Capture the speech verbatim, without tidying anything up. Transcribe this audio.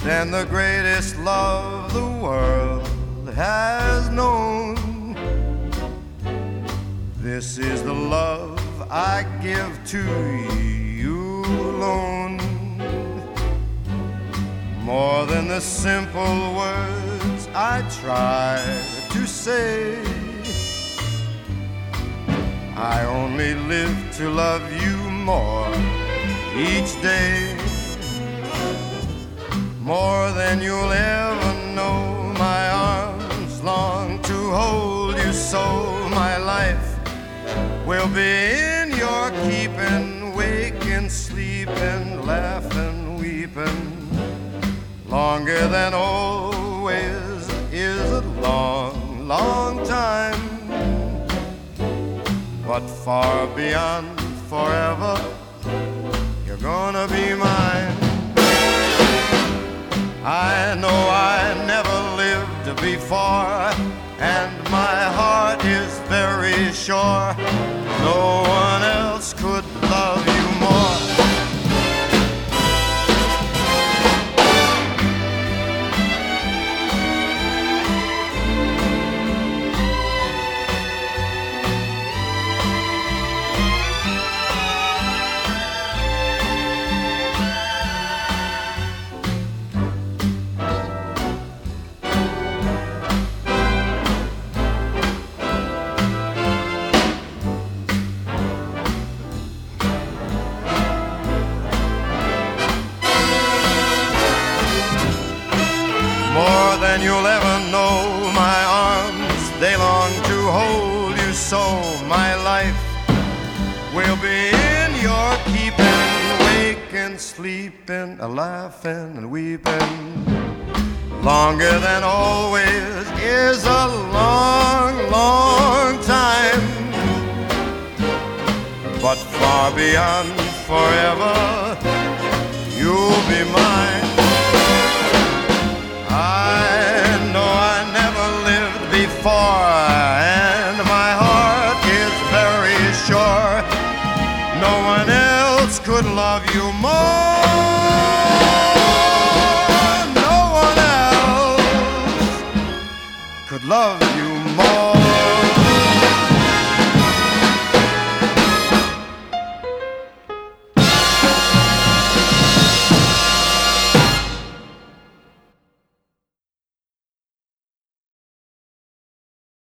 than the greatest love the world has known. This is the love I give to you alone. More than the simple words I try to say, I only live to love you more each day. More than you'll ever know, my arms long to hold you so. My life will be in your keeping, waking, sleeping, laughing, weeping. Longer than always is a long, long time, but far beyond forever, you're gonna be mine. I know I never lived before, and my heart is very sure no one else could love you more. More than you'll ever know, my arms, they long to hold you so. My life will be in your keeping, waking, sleeping, laughing and weeping. Longer than always is a long, long time, but far beyond forever, you'll be mine. I know I never lived before, and my heart is very sure no one else could love you more. No one else could love you.